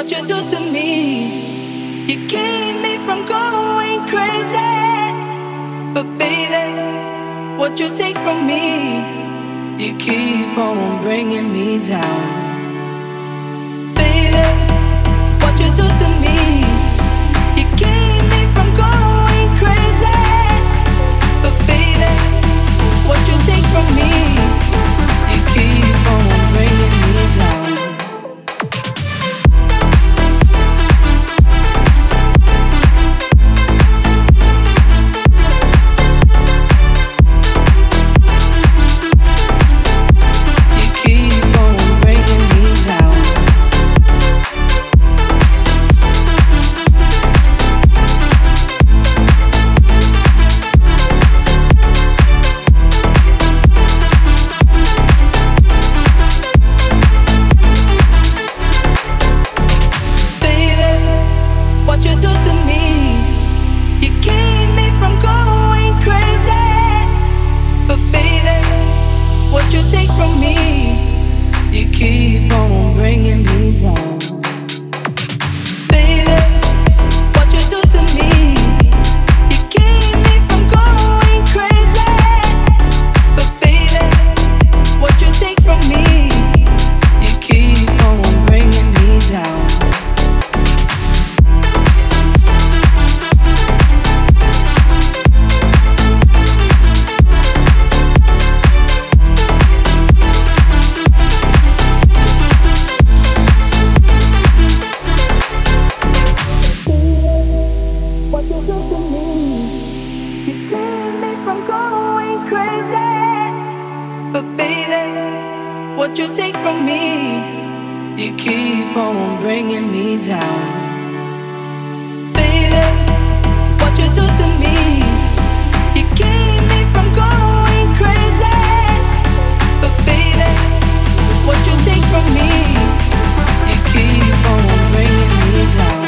what you do to me. You keep me from going crazy. But baby, what you take from me, you keep on bringing me down. Baby, what you do to me, you keep me from going crazy. But baby, what you take from me, you keep on bringing me down. What you take from me, you keep on bringing me down. Baby, what you do to me, you keep me from going crazy. But baby, what you take from me, you keep on bringing me down.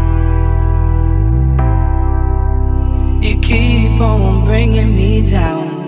You keep on bringing me down.